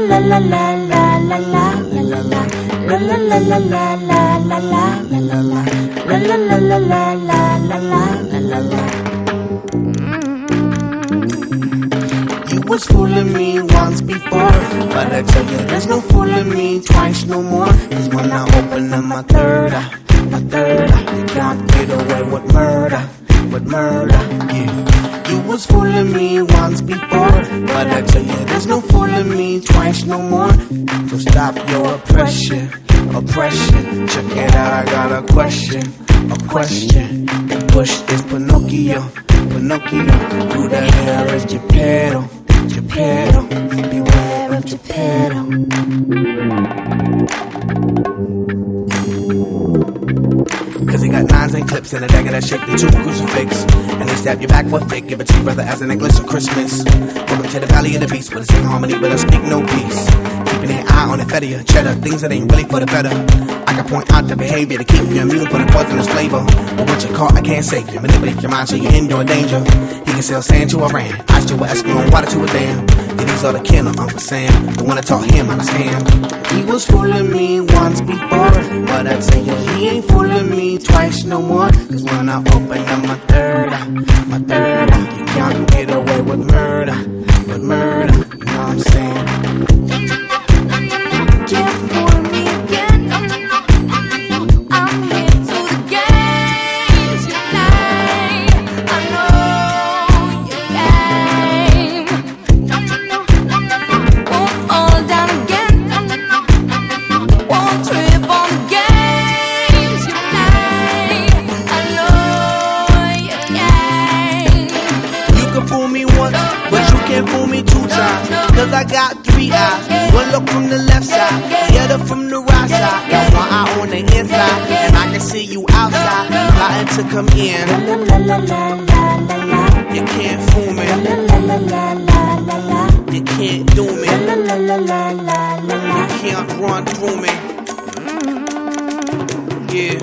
la la la la la la la la la la la la la la la la la la la. You was fooling me once before, but I tell you there's no fooling me twice no more. 'Cause when I open up my third eye, you can't get away with murder, yeah. You was fooling me once before, but I tell you there's no fooling me twice no more. So stop your oppression. Check it out, I got a question. Push this Pinocchio. Who the hell is Geppetto? Beware of Geppetto. Cause he got nines and clips in the dagger that shake the two crucifix. And they stab you back with thick, give it to your brother as a necklace for Christmas. Welcome to the valley of the beast, where it's in harmony, but I speak no peace. Keeping an eye on the fetty, cheddar, things that ain't really for the better. I can point out the behavior to keep you immune for the poisonous flavor. But once you're caught, I can't save you. Manipulate your mind so you're in your danger. He can sell sand to Iran, ice to an Eskimo, water to a dam. Yeah, these are the kin of Uncle Sam, the one that taught him how to stand. He was fooling me once before, but I tell you he ain't fooling me twice no more. 'Cause when I open up my third eye, you can't get away with murder, you know what I'm saying? Can't fool me again, no, I'm here to the games you play. I know your game. Won't fall down again, won't trip on the games you play. I know your game. You can fool me once, but you can't fool me two times. 'Cause I got three eyes, one look from the left side, the other from the right side. Got one eye on the inside, and I can see you outside, plotting to come in. You can't fool me, you can't do me, you can't run through me. Yeah.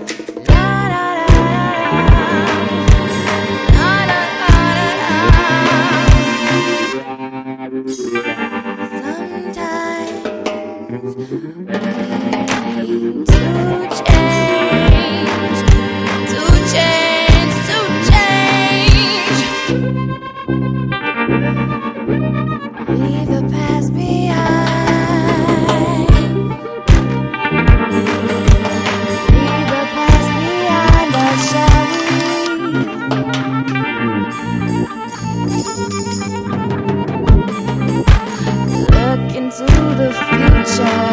Leave the past behind. Leave the past behind us, shall we? Look into the future.